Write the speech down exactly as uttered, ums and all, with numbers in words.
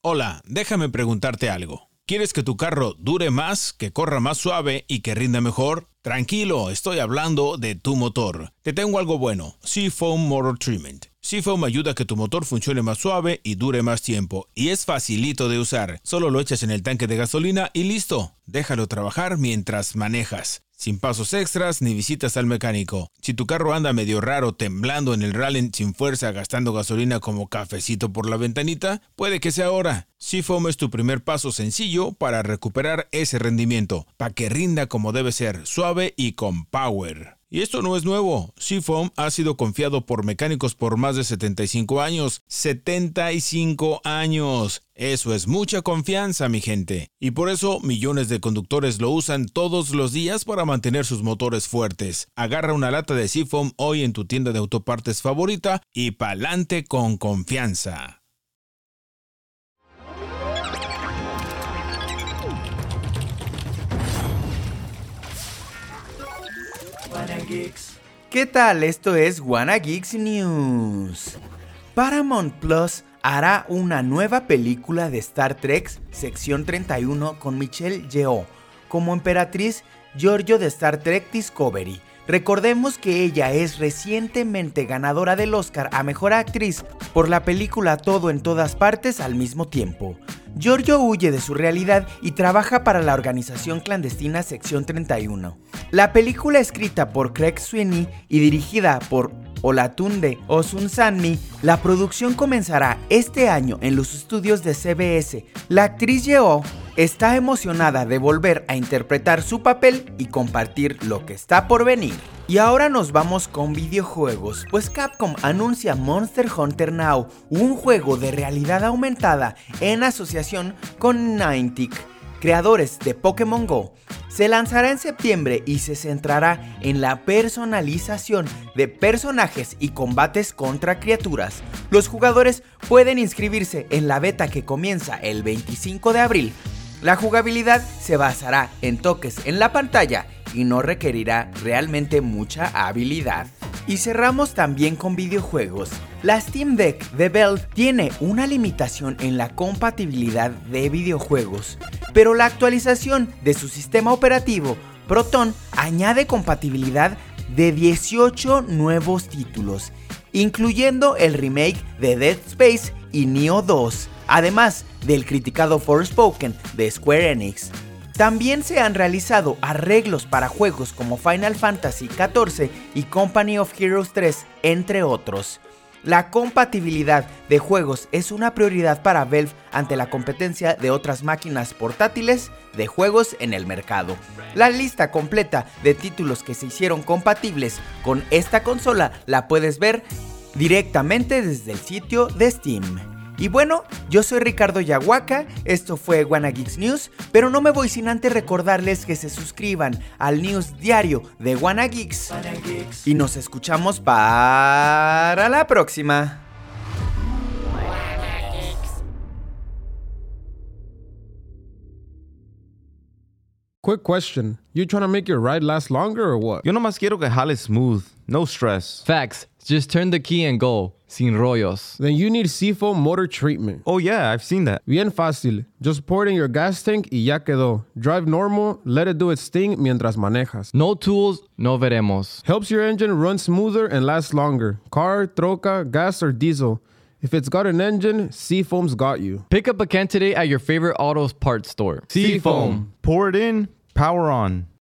Hola, déjame preguntarte algo. ¿Quieres que tu carro dure más, que corra más suave y que rinda mejor? Tranquilo, estoy hablando de tu motor. Te tengo algo bueno, Seafoam Motor Treatment. Seafoam ayuda a que tu motor funcione más suave y dure más tiempo. Y es facilito de usar. Solo lo echas en el tanque de gasolina y listo. Déjalo trabajar mientras manejas. Sin pasos extras ni visitas al mecánico. Si tu carro anda medio raro, temblando en el rally sin fuerza, gastando gasolina como cafecito por la ventanita, puede que sea ahora. Seafoam es tu primer paso sencillo para recuperar ese rendimiento, para que rinda como debe ser, suave y con power. Y esto no es nuevo. Seafoam ha sido confiado por mecánicos por más de setenta y cinco años. ¡setenta y cinco años! Eso es mucha confianza, mi gente. Y por eso millones de conductores lo usan todos los días para mantener sus motores fuertes. Agarra una lata de Seafoam hoy en tu tienda de autopartes favorita y pa'lante con confianza. ¿Qué tal? Esto es Wanna Geeks News. Paramount Plus hará una nueva película de Star Trek Sección treinta y uno con Michelle Yeoh como Emperatriz Georgiou de Star Trek Discovery. Recordemos que ella es recientemente ganadora del Oscar a Mejor Actriz por la película Todo en Todas Partes al mismo tiempo. Georgiou huye de su realidad y trabaja para la organización clandestina Sección treinta y uno. La película, escrita por Craig Sweeney y dirigida por Olatunde Osunsanmi, la producción comenzará este año en los estudios de C B S. La actriz Yeoh está emocionada de volver a interpretar su papel y compartir lo que está por venir. Y ahora nos vamos con videojuegos, pues Capcom anuncia Monster Hunter Now, un juego de realidad aumentada en asociación con Niantic, creadores de Pokémon Go. Se lanzará en septiembre y se centrará en la personalización de personajes y combates contra criaturas. Los jugadores pueden inscribirse en la beta que comienza el veinticinco de abril. La jugabilidad se basará en toques en la pantalla y no requerirá realmente mucha habilidad. Y cerramos también con videojuegos. La Steam Deck de Valve tiene una limitación en la compatibilidad de videojuegos, pero la actualización de su sistema operativo Proton añade compatibilidad de dieciocho nuevos títulos, incluyendo el remake de Dead Space y Nioh dos, además del criticado Forspoken de Square Enix. También se han realizado arreglos para juegos como Final Fantasy catorce y Company of Heroes tres, entre otros. La compatibilidad de juegos es una prioridad para Valve ante la competencia de otras máquinas portátiles de juegos en el mercado. La lista completa de títulos que se hicieron compatibles con esta consola la puedes ver directamente desde el sitio de Steam. Y bueno, yo soy Ricardo Yahuaca, esto fue Wanna Geeks News, pero no me voy sin antes recordarles que se suscriban al news diario de Wanna Geeks, Wanna Geeks. Y nos escuchamos para la próxima. Quick question. You trying to make your ride last longer or what? Yo nomás quiero que jale smooth. No stress. Facts. Just turn the key and go. Sin rollos. Then you need Seafoam Motor Treatment. Oh yeah, I've seen that. Bien fácil. Just pour it in your gas tank y ya quedó. Drive normal, let it do its thing mientras manejas. No tools, no veremos. Helps your engine run smoother and last longer. Car, troca, gas, or diesel. If it's got an engine, Seafoam's got you. Pick up a can today at your favorite auto parts store. Seafoam. Pour it in, power on.